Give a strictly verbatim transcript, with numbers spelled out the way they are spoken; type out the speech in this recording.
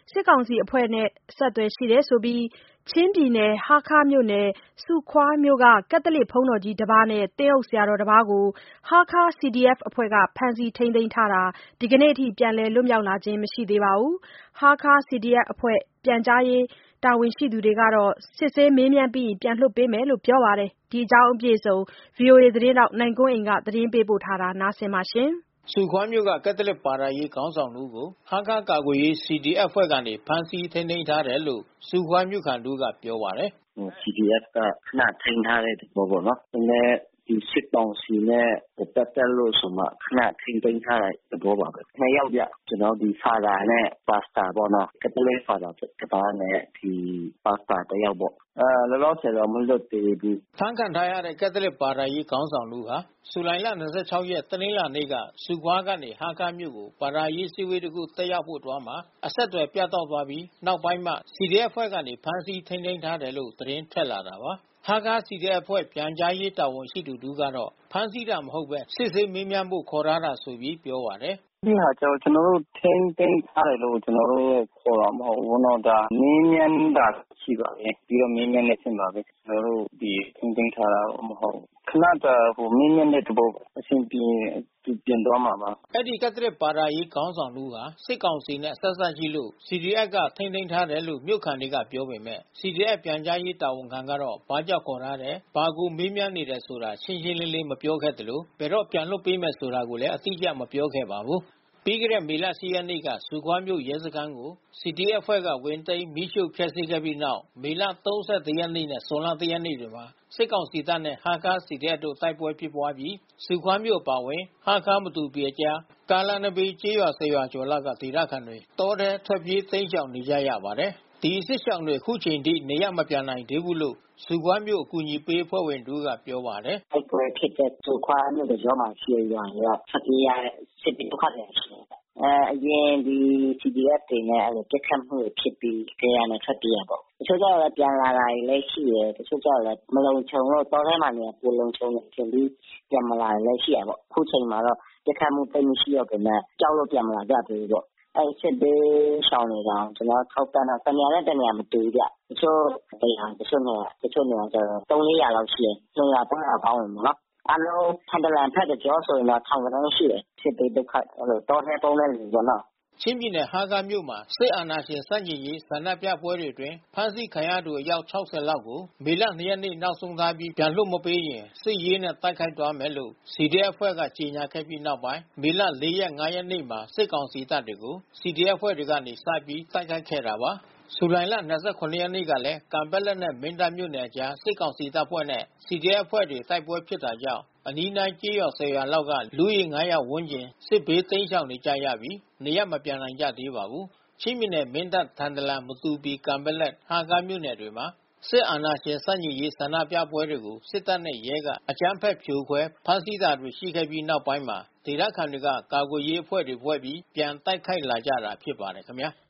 စစ်ကောင်စီအဖွဲ့နဲ့အဆက်အသွယ်ရှိတယ်ဆိုပြီး ချင်းပြည်နယ်ဟားခါးမြို့နယ်စုခွာမြို့က ကက်သလစ်ဘုန်းတော်ကြီးတစ်ပါးနဲ့ သင်းအုပ်ဆရာတော်တစ်ပါးကို ဟားခါး စီဒီအက်ဖ် အဖွဲ့က ဖမ်းဆီးထိန်းသိမ်းထားတာ ဒီကနေ့အထိ ပြန်လည်လွတ်မြောက်လာခြင်းမရှိသေးပါဘူး။ ဟားခါး စီဒီအက်ဖ် အဖွဲ့ ပြန်ကြားရေးတာဝန်ရှိသူတွေကတော့ စစ်ဆေးမေးမြန်းပြီးရင် ပြန်လွှတ်ပေးမယ်လို့ ပြောပါတယ်။ ဒီအကြောင်းအပြည့်အစုံ ဗွီအိုအေသတင်းထောက်နိုင်ကွန်းအိန်က သတင်းပေးပို့ထားပါတယ်။စုခွာမြို့က ကက်သလစ်ဘာသာရေးခေါင်းဆောင်တစ်ဦးကို ဟားခါးကာကွယ်ရေး စီဒီအက်ဖ် အဖွဲ့ကနေ ဖမ်းဆီးထိန်းသိမ်းထားတယ်လို့ စုခွာမြို့ခံတစ်ဦးကပြောပါတယ်။ စီဒီအက်ဖ် က ခဏထိန်းထားတဲ့သဘောပေါ့နော်။ နည်းနည်းဒီစစ်ကောင်စီနဲ့ပတ်သက်လို့ဆိုမှ ခဏထိန်းသိမ်းထားတဲ့သဘောပါပဲ။ နှစ်ယောက်ဗျ။ ကျွန်တော်တို့ဒီ Father နဲ့ Pastor ပေါ့နော်။ ကက်သလစ် Father တစ်ပါးနဲ့ ဒီ Pastor တစ်ယောက်ပေါ့။ အဲလောလောဆယ်တော့မလွတ်သေးဘူး။ ဖမ်းခံထားရတဲ့ ကက်သလစ်ဘာသာရေးခေါင်းဆောင်တစ်ဦးဟာ ဇူလိုင်လ ၂၆ ရက် တနင်္လာနေ့က စုခွာကနေ ဟားခါးမြို့ကို ဘာသာရေးအစည်းအဝေးတစ်ခု တက်ရောက်ဖို့အသွားမှာ အဆက်အသွယ်ပြတ်တောက်သွားပြီး နောက်ပိုင်းမှ စီဒီအက်ဖ် အဖွဲ့ကနေ ဖမ်းဆီးထိန်းသိမ်းထားတယ်လို့ သတင်းထွက်လာတာပါ။ ဟားခါး စီဒီအက်ဖ် အဖွဲ့ ပြန်ကြားရေးတာဝန်ရှိသူတစ်ဦးကတော့ ဖမ်းဆီးတာမဟုတ်ဘဲ စစ်ဆေးမေးမြန်းဖို့ ခေါ်ထားတာဆိုပြီး ပြောပါတယ်။ အဲတာကျတော့ ကျွန်တော်တို့ထိန်းသိမ်းထားတယ်လို့ ကျွန်တော်တို့ခေါ်တာမဟုတ်ဘူးနော်။ ဒါမေးမြန်းတာရှိပါတယ်။ ပြီးတော့မေးမြန်းတဲ့အဆင့်ပါပဲ။ ကျွန်တော်တို့ဒီထိန်းသိမ်းထားတာမဟုတ်ဘူး။ ခဏတာမေးမြန်းတဲ့သဘောပါ။ အဆင်ပြေရင်သူပြန်သွားမှာပါ။ အဲဒီကက်သလစ်ဘာသာရေးခေါင်းဆောင်တစ်ဦးဟာ စစ်ကောင်စီနဲ့အဆက်အစပ်ရှိလို့ စီဒီအက်ဖ် က ထိန်းသိမ်းထားတယ်လို့ မြို့ခံတွေကပြောပေမဲ့ စီဒီအက်ဖ် ပြန်ကြားရေးတာဝန်ခံကတော့ ဘာကြောင့်ခေါ်ထားတယ်။ ဘာကိုမေးမြန်းနေတယ်ဆိုတာ ရှင်းရှင်းလင်းလင်းမပြောခဲ့သလို ဘယ်တော့ပြန်လွှတ်ပေးမယ်ဆိုတာကိုလည်း အတိအကျမပြောခဲ့ပါဘူး။ ပြီးခဲ့တဲ့မေလ ၈ ရက်နေ့က စုခွာမြို့ရဲစခန်းကို စီဒီအက်ဖ် အဖွဲ့က ဝင်သိမ်းမီးရှို့ဖျက်ဆီးခဲ့ပြီးနောက် မေလ ၃၁ ရက်နေ့နဲ့ ဇွန်လ ၁ ရက်နေ့တွေမှာ စစ်ကောင်စီတပ်နဲ့ ဟားခါး စီဒီအက်ဖ် တို့ တိုက်ပွဲဖြစ်ပွားပြီး စုခွာမြို့အပါဝင် ဟားခါး မတူပီအကြား ကားလမ်းနံဘေးကျေးရွာ ၁၀ ရွာကျော်လောက်က ဒေသခံတွေ တောထဲထွက်ပြေးတိမ်းရှောင်နေကြရပါတယ်။ ဒီစစ်ရှောင်တွေအခုချိန်ထိ နေရပ်မပြန်နိုင်သေးဘူးလို့ စုခွာမြို့အကူညီပေးအဖွဲ့ဝင်တစ်ဦးကပြောပါတယ်။ တိုက်ပွဲဖြစ်တဲ့စုခွာမြို့တကြောမှာရှိတဲ့ရွာတွေက ထွက်ပြေးရတဲ့ စစ်ဘေးဒုက္ခသည်တွေရှိတယ်။ အဲအရင်ဒီ စီဒီအက်ဖ် တွေနဲ့ပစ်ခတ်မှုတွေဖြစ်ပြီးကတည်းကထွက်ပြေးတာပေါ့။ တချို့ကျတော့လည်းပြန်လာတာလည်းရှိတယ်။ တချို့ကျတော့လည်းမလုံခြုံလို့ တောထဲမှာနေတာပိုလုံခြုံတယ်ထင်ပြီး ပြန်မလာတာလည်းရှိတာပေါ့။ အခုချိန်မှာတော့ ပစ်ခတ်မှုသိပ်မရှိတော့ပေမဲ့ ကြောက်လို့ပြန်မလာကြသေးဘူးပေါ့။ အဲဒီစစ်ဘေးရှောင်တွေတောင် ကျွန်တော်တို့ထောက်ပံ့တော့ တနေရာနဲ့တနေရာမတူဘူးဗျ။ တချို့ တရာ တချို့နှစ်ရာ တချို့နေရာကျတော့ သုံး လေးရာလောက်ရှိတယ်။ နှစ်ရာ သုံးရာပေါင်းရင်ပေါ့နော်။ အားလုံးထန်တလန်ဘက်တကြောဆိုရင်တော့ ထောင်ဂဏန်းရှိတယ်။ စစ်ဘေးဒုက္ခသည်တောထဲပုန်းတဲ့လူပေါ့နော်။ ချင်းပြည်နယ်ဟားခါးမြို့မှာ စစ်အာဏာရှင်ဆန့်ကျင်ရေးဆန္ဒပြပွဲတွေအတွင်း ဖမ်းဆီးခံရသူအယောက် ၆၀ လောက်ကို မေလ ၂ ရက်နေ့နောက်ဆုံးထားပြီး ပြန်လွှတ်မပေးရင် စစ်ရေးနဲ့တိုက်ခိုက်သွားမယ်လို့ စီဒီအက်ဖ် အဖွဲ့က ကြေညာခဲ့ပြီးနောက်ပိုင်း မေလ ၄ ရက် ၅ ရက်နေ့မှာ စစ်ကောင်စီတပ်တွေကို စီဒီအက်ဖ် အဖွဲ့ကနေ စပြီးတိုက်ခိုက်ခဲ့တာပါ။ ဇူလိုင်လ ၂၇ ရက်နေ့ကလည်း ကန်ပက်လက်နဲ့မင်းတပ်မြို့နယ်အကြား စစ်ကောင်စီတပ်ဖွဲ့နဲ့ စီဒီအက်ဖ် အဖွဲ့တွေ တိုက်ပွဲဖြစ်တာကြောင့် အနီးနားကျေးရွာ ၁၀ ရွာလောက်က လူဦးရေ ၅၀၀ ဝန်းကျင် စစ်ဘေးတိမ်းရှောင်နေကြရပြီး နေရပ်မပြန်နိုင်ကြသေးပါဘူး။ ချင်းပြည်နယ် မင်းတပ် ထန်တလန် မတူပီ ကန်ပက်လက် ဟားခါးမြို့နယ်တွေမှာ စစ်အာဏာရှင်ဆန့်ကျင်ရေးဆန္ဒပြပွဲတွေကို စစ်တပ်နဲ့ရဲက အကြမ်းဖက်ဖြိုခွဲ ဖမ်းဆီးတာတွေရှိခဲ့ပြီးနောက်ပိုင်းမှာ ဒေသခံတွေက ကာကွယ်ရေးအဖွဲ့တွေဖွဲ့ပြီး ပြန်တိုက်ခိုက်လာကြတာဖြစ်ပါတယ်ခင်ဗျာ။